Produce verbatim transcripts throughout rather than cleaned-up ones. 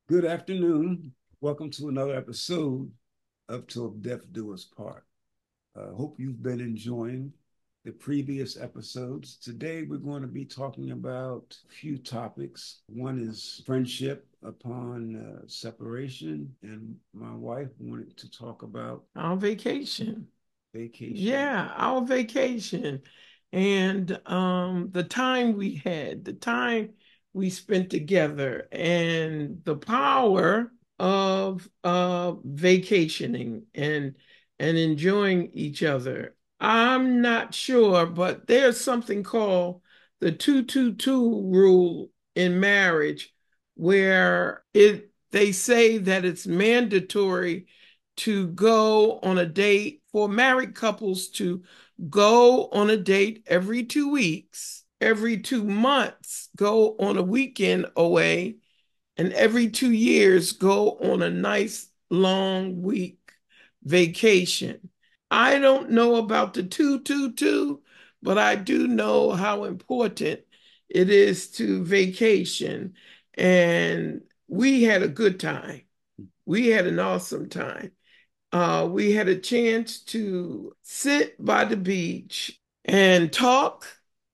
Good afternoon. Welcome to another episode of Till Death Do Us Part. I uh, hope you've been enjoying the previous episodes. Today, we're going to be talking about a few topics. One is friendship upon uh, separation, and my wife wanted to talk about Our vacation. vacation. Yeah, our vacation. And um the time we had, the time we spent together, and the power of uh vacationing and and enjoying each other. I'm not sure, but there's something called the two two two rule in marriage where it they say that it's mandatory to go on a date for married couples to go on a date every two weeks, every two months, go on a weekend away, and every two years, go on a nice long week vacation. I don't know about the two, two, two, but I do know how important it is to vacation. And we had a good time. We had an awesome time. Uh, we had a chance to sit by the beach and talk.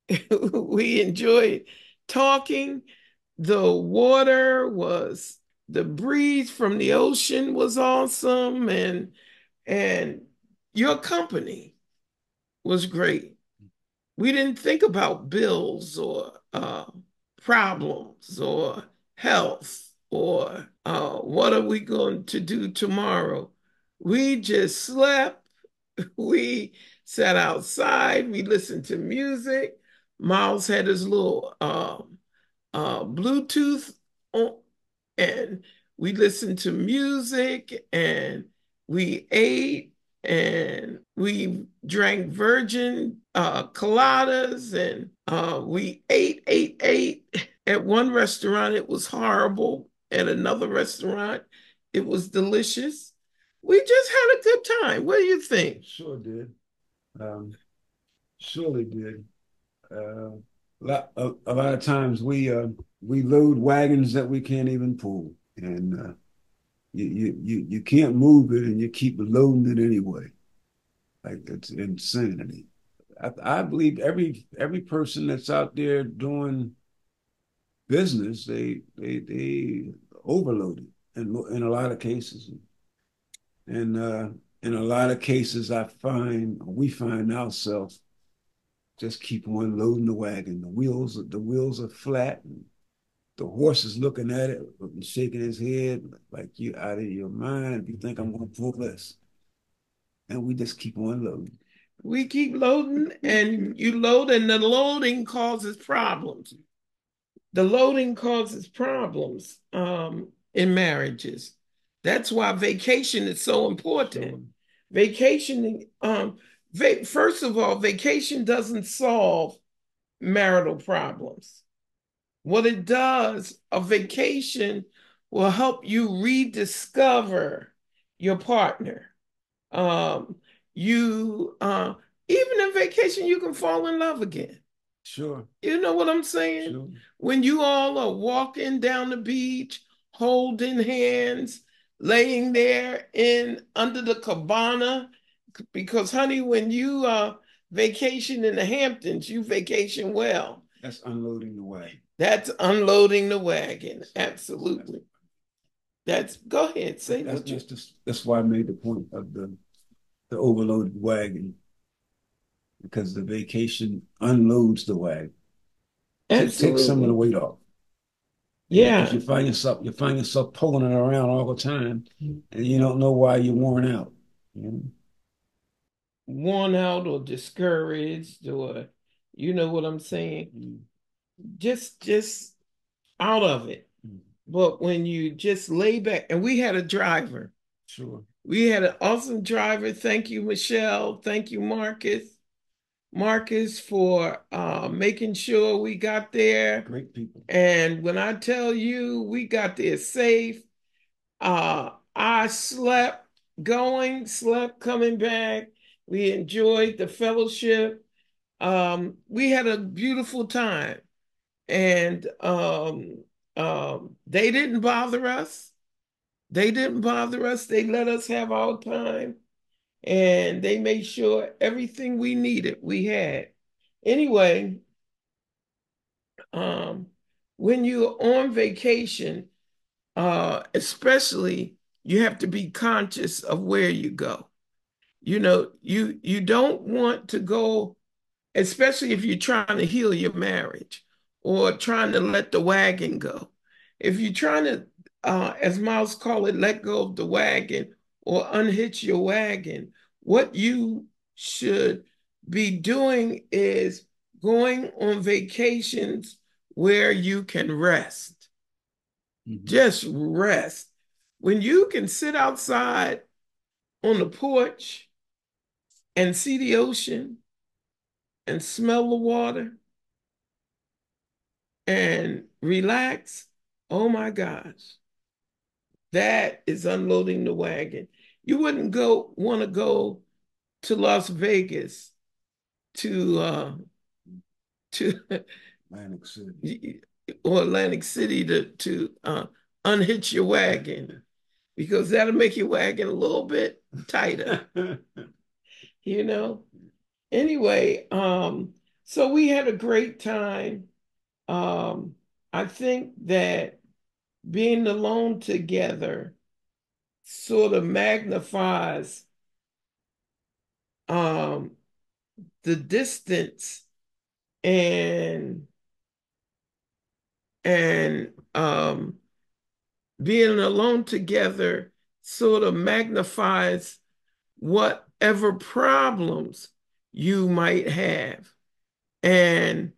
We enjoyed talking. The water was, the breeze from the ocean was awesome, and and your company was great. We didn't think about bills or uh, problems or health or uh, what are we going to do tomorrow. We just slept. We sat outside. We listened to music. Miles had his little um, uh, Bluetooth on, and we listened to music, and we ate, and we drank virgin uh, coladas, and uh, we ate, ate, ate. At one restaurant, it was horrible. At another restaurant, it was delicious. We just had a good time. What do you think? Sure did. Um, surely did. Uh, a lot, a, a lot of times we uh, we load wagons that we can't even pull, and uh, you, you you you can't move it, and you keep loading it anyway. Like it's insanity. I, I believe every every person that's out there doing business, they they they overload it in in a lot of cases, and uh, in a lot of cases, I find we find ourselves just keep on loading the wagon. The wheels the wheels are flat. And the horse is looking at it and shaking his head like you out of your mind if you think I'm going to pull this. And we just keep on loading. We keep loading, and you load, and the loading causes problems. The loading causes problems um, in marriages. That's why vacation is so important. Sure. Vacationing, um, va- first of all, vacation doesn't solve marital problems. What it does, a vacation will help you rediscover your partner. Um, you, uh, even in vacation, you can fall in love again. Sure. You know what I'm saying? Sure. When you all are walking down the beach, holding hands, laying there in under the cabana, because honey, when you uh vacation in the Hamptons, you vacation well. That's unloading the wagon. That's unloading the wagon. Absolutely. That's go ahead, say That's what you that's just that's why I made the point of the the overloaded wagon because the vacation unloads the wagon. Take take some of the absolutely. weight off. You know, because Yeah. you find yourself you find yourself pulling it around all the time, and you don't know why you're worn out. You know? Worn out or discouraged, or you know what I'm saying? Mm. Just just out of it. Mm. But when you just lay back, and we had a driver, Sure. we had an awesome driver. Thank you, Michelle. Thank you, Marcus. Marcus, for uh, making sure we got there. Great people. And when I tell you we got there safe, uh, I slept going, slept coming back. We enjoyed the fellowship. Um, we had a beautiful time. And um, um, they didn't bother us. They didn't bother us. They let us have our time, and they made sure everything we needed we had. Anyway, um, when you're on vacation, uh, especially, you have to be conscious of where you go. You know, you you don't want to go, especially if you're trying to heal your marriage or trying to let the wagon go. If you're trying to, uh, as Miles call it, let go of the wagon or unhitch your wagon, what you should be doing is going on vacations where you can rest. Mm-hmm. Just rest. When you can sit outside on the porch and see the ocean and smell the water and relax, oh my gosh, that is unloading the wagon. You wouldn't go want to go to Las Vegas to uh to Atlantic City or Atlantic City to to uh, unhitch your wagon because that'll make your wagon a little bit tighter. You know. Anyway, um, so we had a great time. Um, I think that being alone together sort of magnifies um, the distance and and um, being alone together sort of magnifies whatever problems you might have. And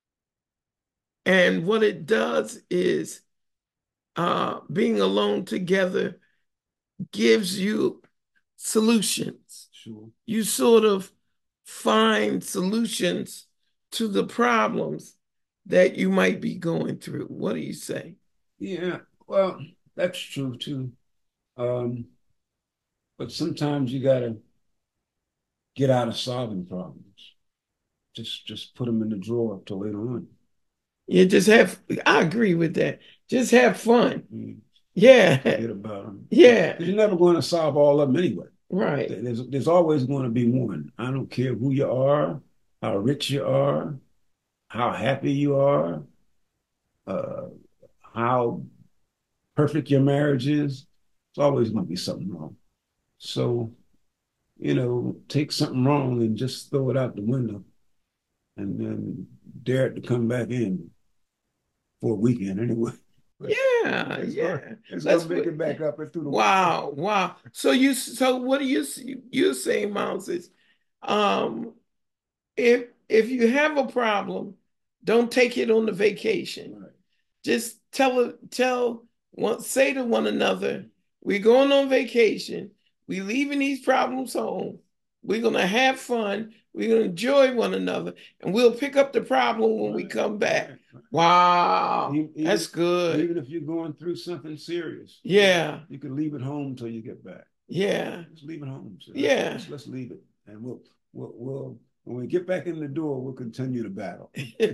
and what it does is uh, being alone together gives you solutions. Sure. You sort of find solutions to the problems that you might be going through. What do you say? Yeah, well, that's true too. Um, but sometimes you gotta get out of solving problems. Just just put them in the drawer till later on. You just have, I agree with that. Just have fun. Mm. Yeah. Forget about them. Yeah. Because you're never going to solve all of them anyway. Right. There's, there's always going to be one. I don't care who you are, how rich you are, how happy you are, uh, how perfect your marriage is. There's always going to be something wrong. So, you know, take something wrong and just throw it out the window and then dare it to come back in for a weekend anyway. Yeah, it's yeah. Gonna, it's Let's gonna make it back up and through the wow, wow. So you, so what are you you saying, Miles? Is um, if if you have a problem, don't take it on the vacation. Right. Just tell it, tell one, say to one another, we're going on vacation. We're leaving these problems home. We're gonna have fun. We're gonna enjoy one another, and we'll pick up the problem when right. we come back. Right. Wow, even, that's good. Even if you're going through something serious, yeah, you can leave it home till you get back. Yeah, just leave it home. So yeah, let's, let's, let's leave it, and we'll we'll we'll when we get back in the door, we'll continue the battle.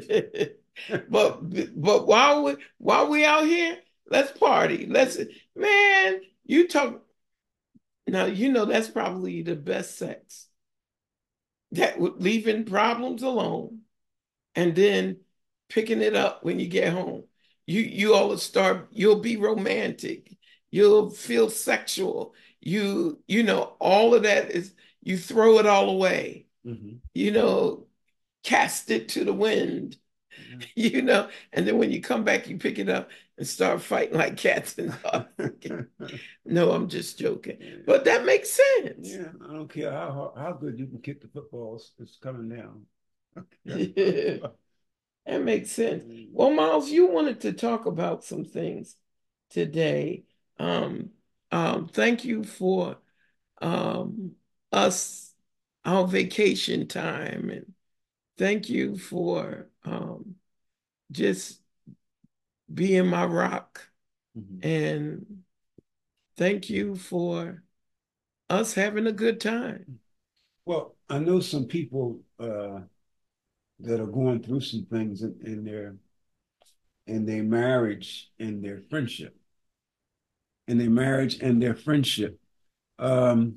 but but while we while we out here, let's party. Let's man, you talk now. You know that's probably the best sex. That leaving problems alone and then picking it up when you get home. You you all start. You'll be romantic. You'll feel sexual. You you know all of that is you throw it all away. Mm-hmm. You know, cast it to the wind. You know, and then when you come back, you pick it up and start fighting like cats and dogs. No, I'm just joking, yeah. But that makes sense. Yeah, I don't care how how good you can kick the footballs; it's coming down. Yeah, that makes sense. Well, Miles, you wanted to talk about some things today. Um, um, thank you for um, us our vacation time, and thank you for um, just being my rock. Mm-hmm. And thank you for us having a good time. Well, I know some people uh, that are going through some things in, in their in their marriage and their friendship, in their marriage and their friendship. Um,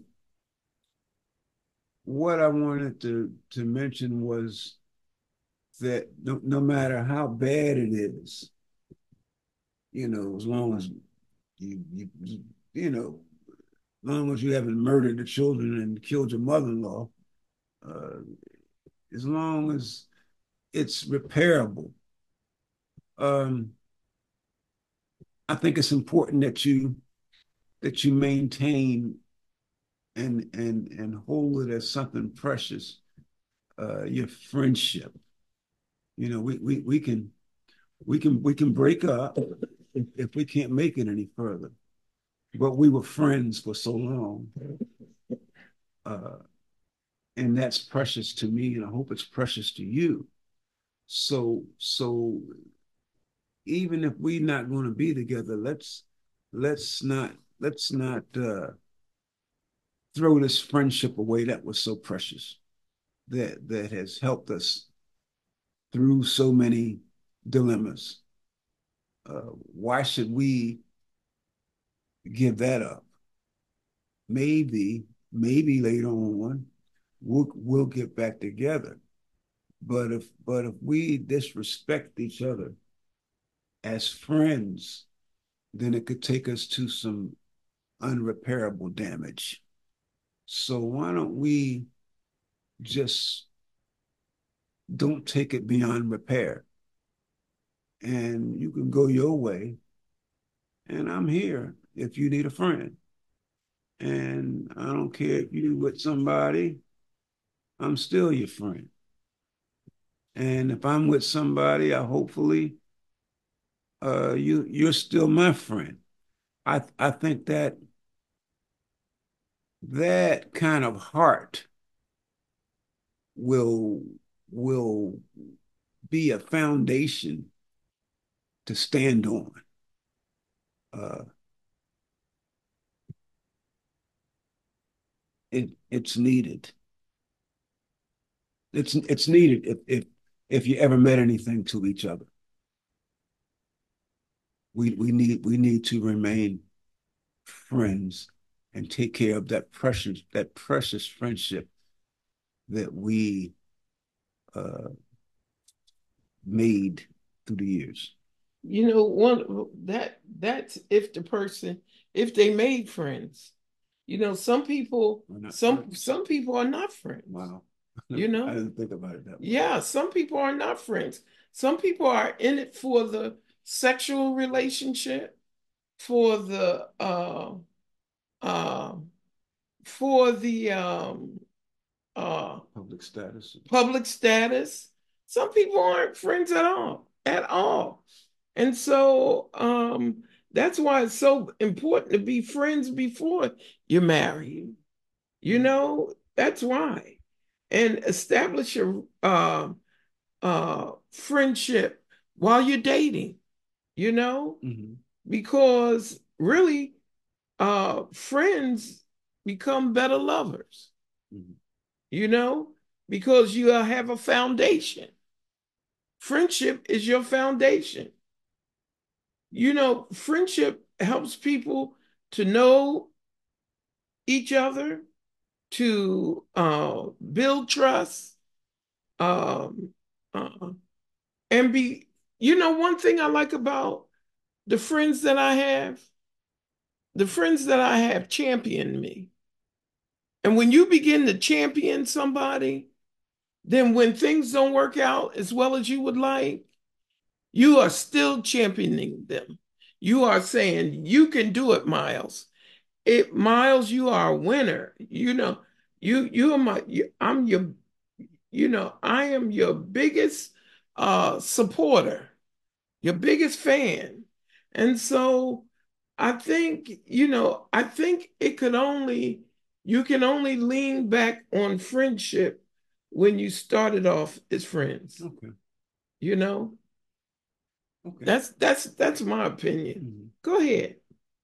what I wanted to to mention was that no, no matter how bad it is, you know, as long as you you you, you know, as long as you haven't murdered the children and killed your mother-in-law, uh, as long as it's repairable, um, I think it's important that you that you maintain and and and hold it as something precious. Uh, your friendship. You know, we we we can we can we can break up if, if we can't make it any further. But we were friends for so long, uh, and that's precious to me, and I hope it's precious to you. So so even if we're not going to be together, let's let's not let's not uh, throw this friendship away that was so precious, that that has helped us through so many dilemmas. Uh, why should we give that up? Maybe, maybe later on we'll we'll get back together. But if but if we disrespect each other as friends, then it could take us to some unrepairable damage. So why don't we just don't take it beyond repair? And you can go your way, and I'm here if you need a friend. And I don't care if you with somebody, I'm still your friend. And if I'm with somebody, I hopefully uh, you you're still my friend. I I think that that kind of heart will will be a foundation to stand on. Uh, it it's needed. It's it's needed if if if you ever met anything to each other. We we need we need to remain friends and take care of that precious that precious friendship that we uh, made through the years. You know, one that that's if the person, if they made friends. You know, some people, some friends. some people are not friends. Wow. You know, I didn't think about it that way. Yeah, some people are not friends. Some people are in it for the sexual relationship, for the uh uh for the um uh Public status. public status. Some people aren't friends at all, at all. And so um, that's why it's so important to be friends before you're married. You know, that's why. And establish a uh, uh, friendship while you're dating, you know, mm-hmm. because really, uh, friends become better lovers, mm-hmm. you know, because you have a foundation. Friendship is your foundation. You know, friendship helps people to know each other, to uh, build trust, um, uh, and be, you know, one thing I like about the friends that I have, the friends that I have champion me. And when you begin to champion somebody, then when things don't work out as well as you would like, you are still championing them. You are saying, you can do it, Miles. It, Miles, you are a winner. You know, you you are my. You, I'm your. You know, I am your biggest uh, supporter, your biggest fan, and so I think you know. I think it could only you can only lean back on friendship when you started off as friends. Okay. You know. Okay. That's that's that's my opinion. Mm-hmm. Go ahead.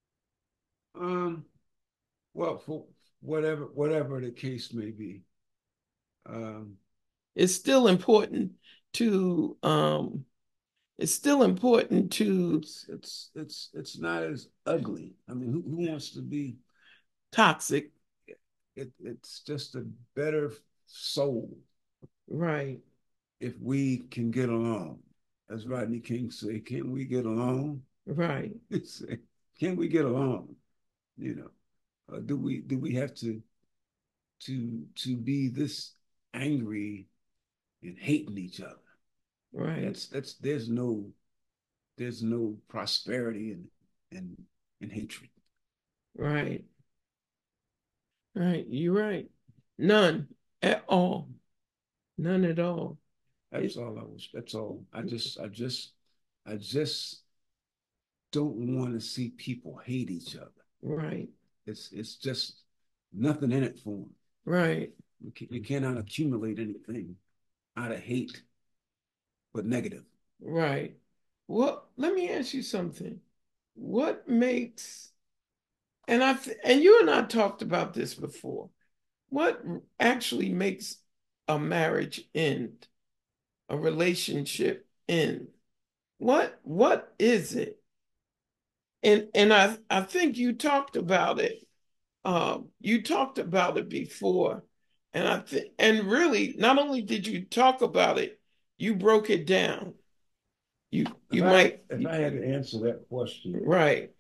Um. Well, for whatever whatever the case may be, um, it's still important to um It's still important to It's it's it's it's not as ugly. I mean, who, who wants to be? toxic. It, it's just a better soul Right, if we can get along. As Rodney King say, can we get along? right, Can we get along? You know, uh, do we do we have to to to be this angry and hating each other? right, That's that's there's no there's no prosperity in in in hatred. right, right. You're right. None at all. None at all. That's It, all I was. That's all. I just I just I just don't want to see people hate each other. right, It's it's just nothing in it for them. right, You, can, you cannot accumulate anything out of hate, but negative. right. Well, let me ask you something. What makes, and I th and you and I talked about this before. What actually makes a marriage end, a relationship end? What what is it? And and I I think you talked about it. Um, you talked about it before, and I think and really, not only did you talk about it, you broke it down. You If you I might if I had to answer that question, right,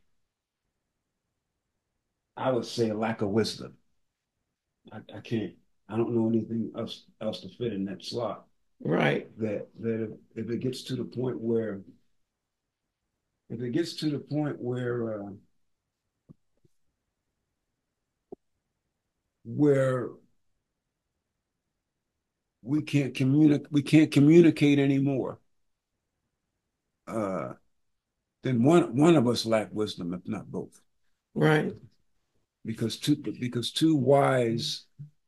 I would say lack of wisdom. I, I can't. I don't know anything else else to fit in that slot. right, That that if, if it gets to the point where if it gets to the point where uh, where we can't communicate we can't communicate anymore, uh, then one one of us lack wisdom, if not both. right. Because two because two wise,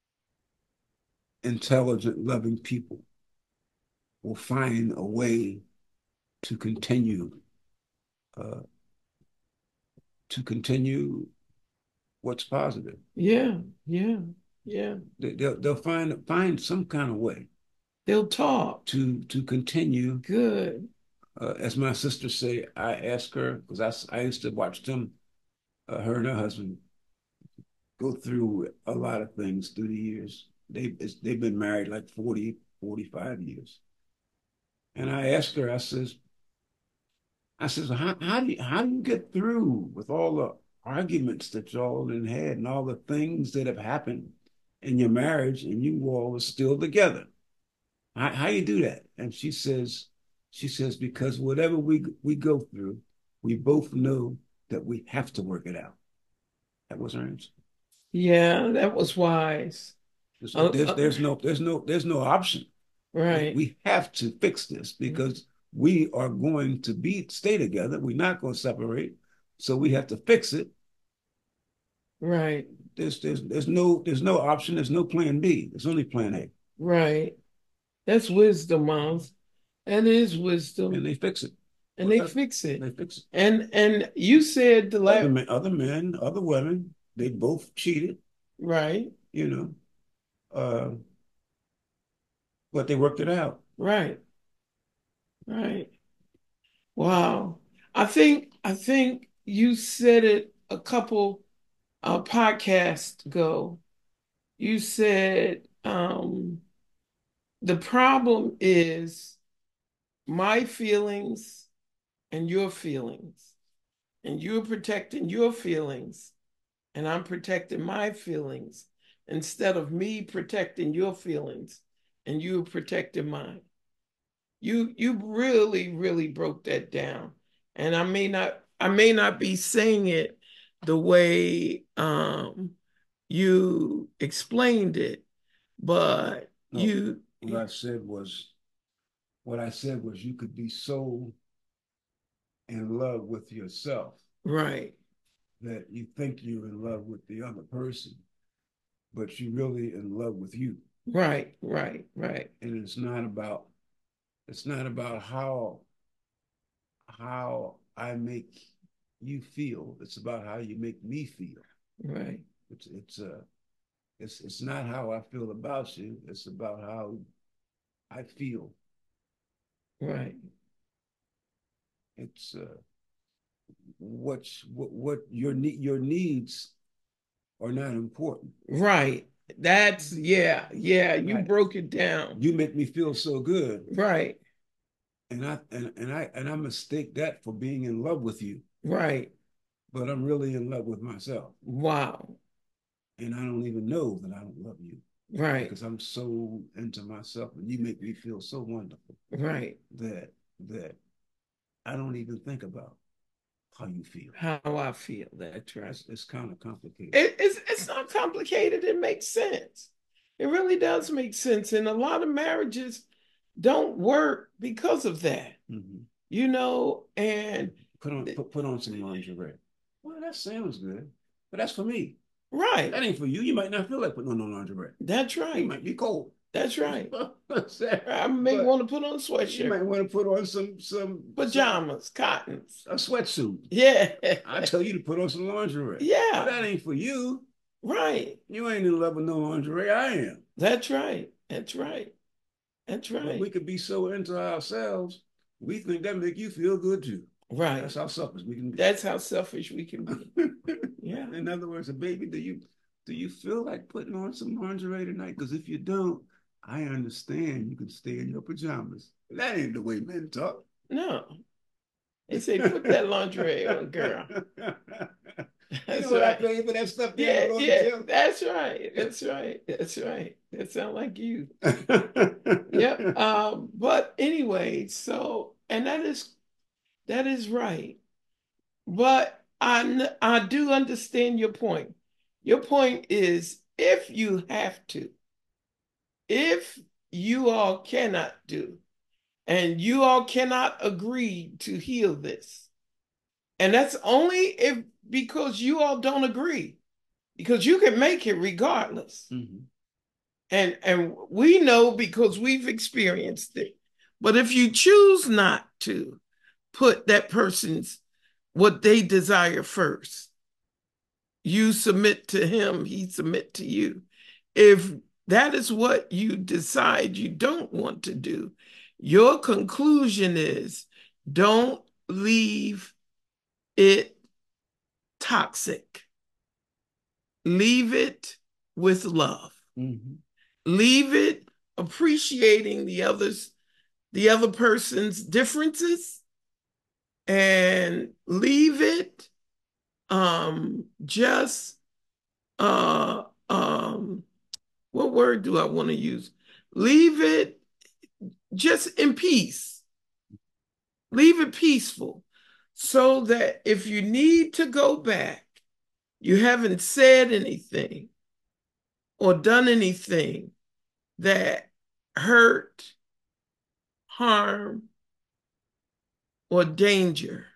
intelligent, loving people will find a way to continue uh, to continue what's positive. Yeah, yeah, yeah. They, they'll they'll find find some kind of way They'll talk. to to continue. Good. Uh, as my sister say, I ask her because I, I used to watch them, uh, her and her husband go through a lot of things through the years. They they've been married like forty, forty-five years. And I asked her, I says, I says, how, how do you how do you get through with all the arguments that y'all have had and all the things that have happened in your marriage and you all are still together? How, how you do that? And she says, she says, because whatever we we go through, we both know that we have to work it out. That was her answer. Yeah, that was wise. There's, Uh, there's, uh, there's no there's no there's no option. We, right. we have to fix this because we are going to be stay together. We're not going to separate. So we have to fix it. Right. There's there's there's no there's no option. There's no plan B. There's only plan A. Right. That's wisdom, Miles. That is And wisdom. they fix it. And Well, they that, fix it. they fix it. And and you said the Other last men, other men, other women, they both cheated, right, you know, uh, but they worked it out. right, right. Wow. I think I think you said it a couple uh podcasts ago. You said um the problem is my feelings and your feelings. And you're protecting your feelings, and I'm protecting my feelings instead of me protecting your feelings and you protecting mine. You you really, really broke that down. And I may not I may not be saying it the way um you explained it, but No, you what I said was what I said was you could be so in love with yourself right, that you think you're in love with the other person, but you're really in love with you. right, right, right, And it's not about it's not about how how I make you feel. It's about how you make me feel. right, It's it's uh it's it's not how I feel about you. It's about how I feel. right. It's uh, what's what what your need your needs are not important. Right. That's yeah, yeah. You Right. broke it down. You make me feel so good, Right. and I and, and I and I mistake that for being in love with you, Right. but I'm really in love with myself, Wow. and I don't even know that I don't love you Right. because I'm so into myself, and you make me feel so wonderful Right. that that I don't even think about how you feel. How I feel. That's right. It's, it's kind of complicated. It, it's it's not complicated. It makes sense. It really does make sense. And a lot of marriages don't work because of that. Mm-hmm. You know, and put on put, put on some lingerie. Well, that sounds good, but that's for me. Right. That ain't for you. You might not feel like putting on no lingerie. That's right. You might be cold. That's right. I may but want to put on a sweatshirt. You might want to put on some some pajamas, some, cottons, a sweatsuit. Yeah. I tell you to put on some lingerie. Yeah. But that ain't for you. Right. You ain't in love with no lingerie. I am. That's right. That's right. That's right. But we could be so into ourselves, we think that make you feel good too. Right. That's how selfish we can be. That's how selfish we can be. Yeah. In other words, baby, do you do you feel like putting on some lingerie tonight? Because if you don't, I understand you can stay in your pajamas. That ain't the way men talk. No. They say, put that lingerie on, girl. That's you know right. I pay for that stuff. Yeah, yeah, that's right. That's right. That's right. That sounds like you. Yep. Um, but anyway, so and that is that is right. But I I do understand your point. Your point is if you have to, if you all cannot do, and you all cannot agree to heal this, and that's only if because you all don't agree, because you can make it regardless. Mm-hmm. And and we know because we've experienced it. But if you choose not to put that person's what they desire first, you submit to him, he submit to you. If that is what you decide you don't want to do, your conclusion is don't leave it toxic. Leave it with love. Mm-hmm. Leave it appreciating the others, the other person's differences, and leave it um, just uh, um, what word do I want to use? Leave it just in peace. Leave it peaceful so that if you need to go back, you haven't said anything or done anything that hurt, harm, or danger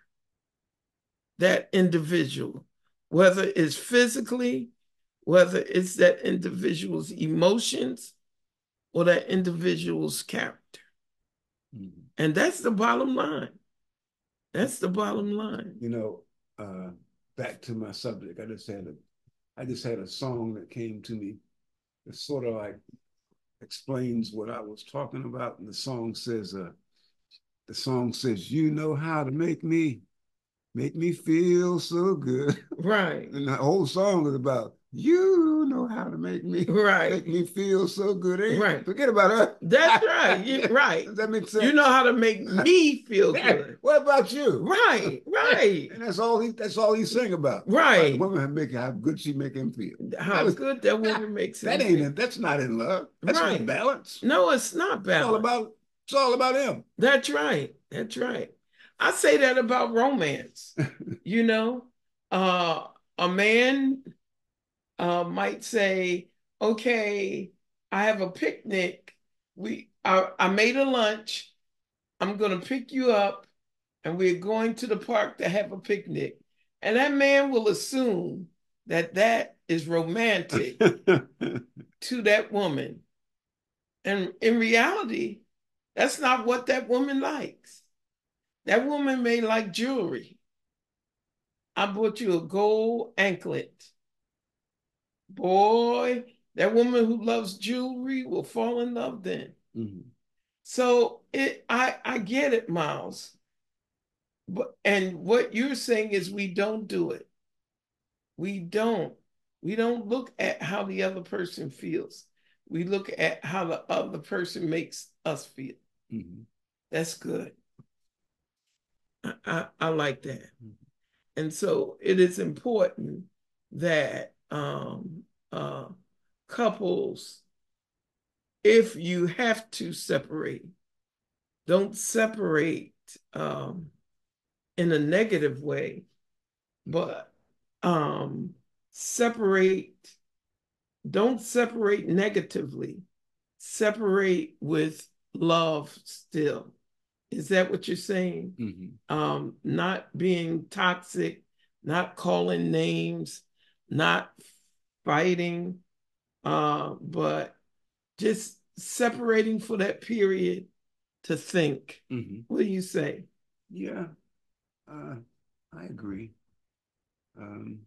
that individual, whether it's physically, whether it's that individual's emotions, or that individual's character. Mm-hmm. And that's the bottom line. That's the bottom line. You know, uh, back to my subject, I just had a, I just had a song that came to me. It's sort of like explains what I was talking about. And the song says, uh, the song says, you know how to make me, make me feel so good. Right. And the whole song is about, you know how to make me, right. make me feel so good. Ain't right. Forget about her. That's right. You, right. Does that make sense? You know how to make me feel good. What about you? Right. Right. And that's all he, that's all he's saying about. Right. The woman make how good she make him feel. How was, good that woman that, makes him that ain't it. That's not in love. That's right. Not balance. No, it's not balance. It's all about, it's all about him. That's right. That's right. I say that about romance. You know, uh, a man uh, might say, okay, I have a picnic. We, I, I made a lunch. I'm going to pick you up and we're going to the park to have a picnic. And that man will assume that that is romantic to that woman. And in reality, that's not what that woman likes. That woman may like jewelry. I bought you a gold anklet. Boy, that woman who loves jewelry will fall in love then. Mm-hmm. So it, I, I get it, Miles. but and what you're saying is we don't do it. We don't. We don't look at how the other person feels. We look at how the other person makes us feel. Mm-hmm. That's good. I, I, I like that. Mm-hmm. And so it is important that um, uh, couples, if you have to separate, don't separate um, in a negative way, but um, separate, don't separate negatively, separate with love still. Is that what you're saying? Mm-hmm. Um, not being toxic, not calling names, not fighting, uh, but just separating for that period to think. Mm-hmm. What do you say? Yeah, uh, I agree. Um,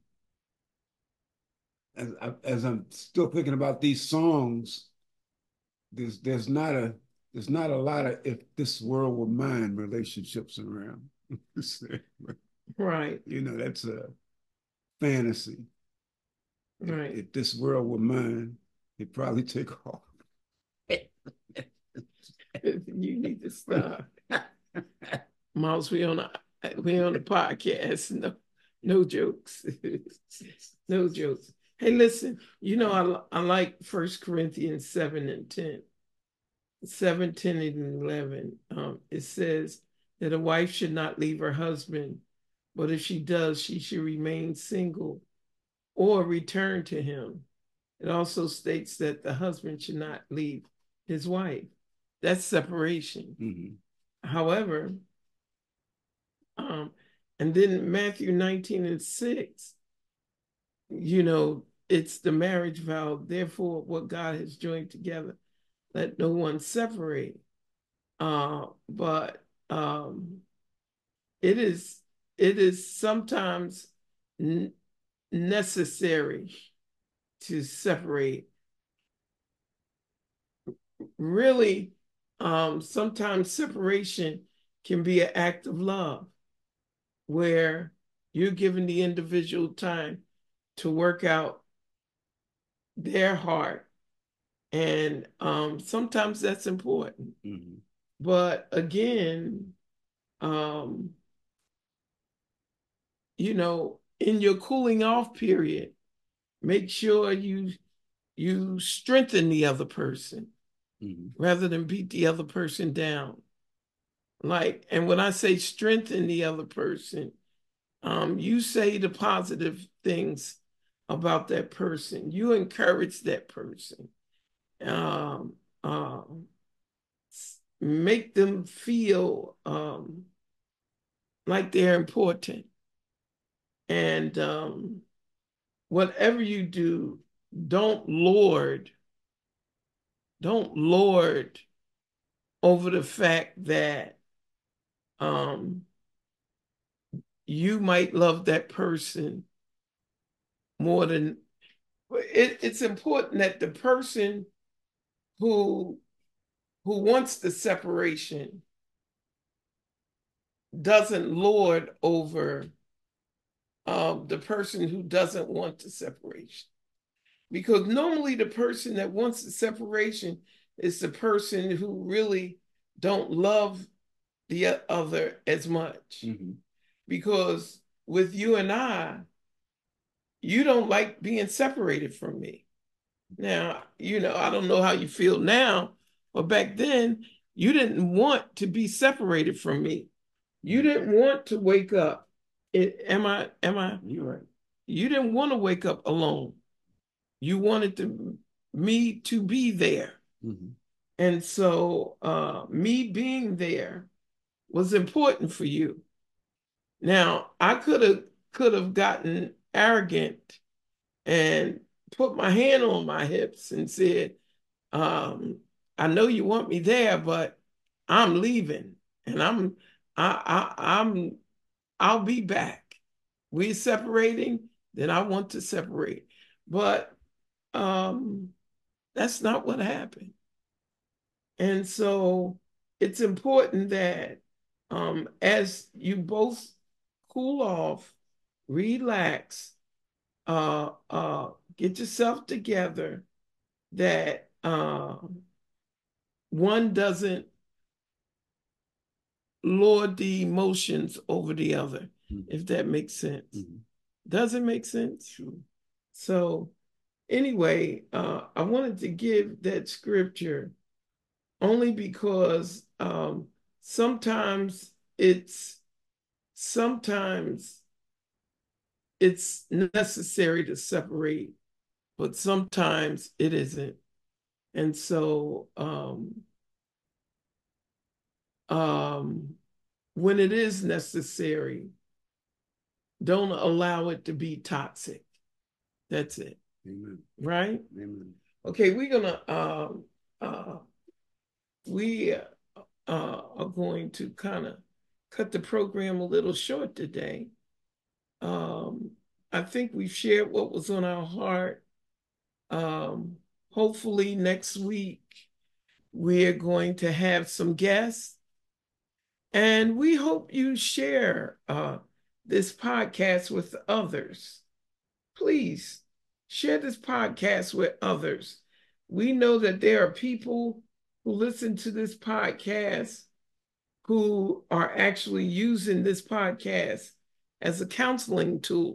as, as I'm still thinking about these songs, there's there's not a there's not a lot of if this world were mine relationships around. Right. You know, that's a fantasy. Right. If, if this world were mine, it'd probably take off. You need to stop. Miles, we on a we on a podcast. No, no jokes. No jokes. Hey, listen, you know, I, I like First Corinthians seven and ten. seven, ten, and eleven. Um, it says that a wife should not leave her husband, but if she does, she should remain single or return to him. It also states that the husband should not leave his wife. That's separation. Mm-hmm. However, um, and then Matthew nineteen and six, you know, it's the marriage vow. Therefore, what God has joined together, let no one separate. Uh, but um, it is it is sometimes n- necessary to separate. Really, um, sometimes separation can be an act of love, where you're giving the individual time to work out their heart. And um, sometimes that's important. Mm-hmm. But again, um, you know, in your cooling off period, make sure you you strengthen the other person. Mm-hmm. Rather than beat the other person down. Like, and when I say strengthen the other person, um, you say the positive things about that person. You encourage that person. Um, um, make them feel um, like they're important. And um, whatever you do, don't lord, don't lord over the fact that um, you might love that person more than it, it's important that the person who who wants the separation doesn't lord over um, the person who doesn't want the separation. Because normally the person that wants the separation is the person who really don't love the other as much. Mm-hmm. Because with you and I, you don't like being separated from me. Now, you know, I don't know how you feel now, but back then, you didn't want to be separated from me. You didn't want to wake up. It, am I, am I? You're right. You didn't want to wake up alone. You wanted to, me to be there. Mm-hmm. And so uh, me being there was important for you. Now, I could have could have gotten arrogant and put my hand on my hips and said, um, I know you want me there, but I'm leaving and I'm I, I I'm I'll be back. We're separating, then I want to separate. But um, that's not what happened. And so it's important that um, as you both cool off, relax, uh, uh, get yourself together, that uh, one doesn't lord the emotions over the other, mm-hmm. if that makes sense. Mm-hmm. Does it make sense? Sure. So anyway, uh, I wanted to give that scripture only because um, sometimes it's sometimes it's necessary to separate, but sometimes it isn't. And so um, um, when it is necessary, don't allow it to be toxic. That's it. Amen. Right? Amen. Okay, we're gonna um, uh, we uh, are going to kind of cut the program a little short today. Um, I think we've shared what was on our heart. Um, hopefully next week we're going to have some guests, and we hope you share uh, this podcast with others. Please share this podcast with others. We know that there are people who listen to this podcast who are actually using this podcast as a counseling tool.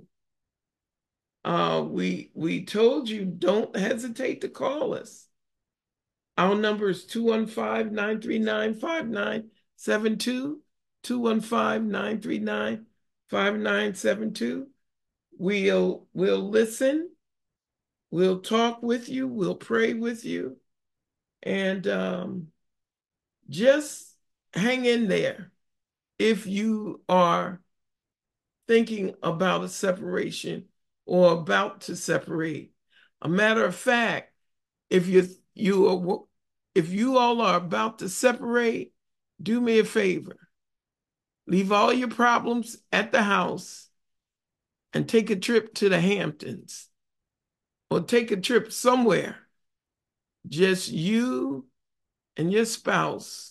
Uh, we we told you, don't hesitate to call us. Our number is two one five, nine three nine, five nine seven two, two one five, nine three nine, five nine seven two. We'll, we'll listen. We'll talk with you. We'll pray with you. And um, just hang in there if you are thinking about a separation or about to separate. A matter of fact, if you you are if you all are about to separate, do me a favor. Leave all your problems at the house and take a trip to the Hamptons or take a trip somewhere. Just you and your spouse,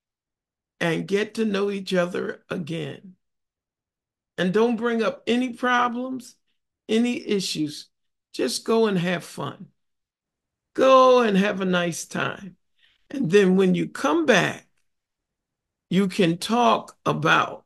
and get to know each other again. And don't bring up any problems, any issues. Just go and have fun. Go and have a nice time. And then when you come back, you can talk about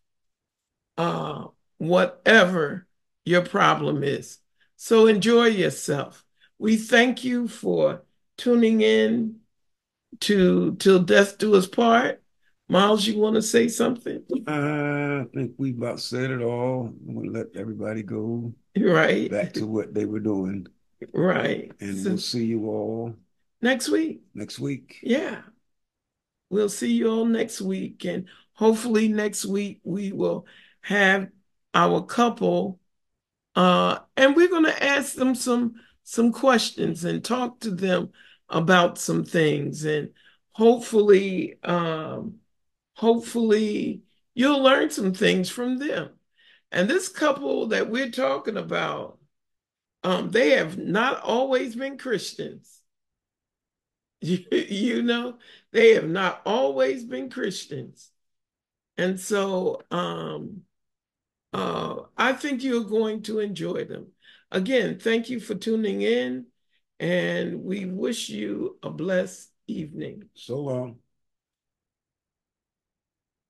uh, whatever your problem is. So enjoy yourself. We thank you for tuning in to Till Death Do Us Part. Miles, you want to say something? Uh, I think we about said it all. I'm gonna let everybody go right back to what they were doing. Right. And so, we'll see you all next week. Next week. Yeah. We'll see you all next week. And hopefully next week we will have our couple uh, and we're going to ask them some some questions and talk to them about some things. And hopefully, um, hopefully you'll learn some things from them. And this couple that we're talking about, um, they have not always been Christians. You, you know, they have not always been Christians. And so um, uh, I think you're going to enjoy them. Again, thank you for tuning in, and we wish you a blessed evening. So long.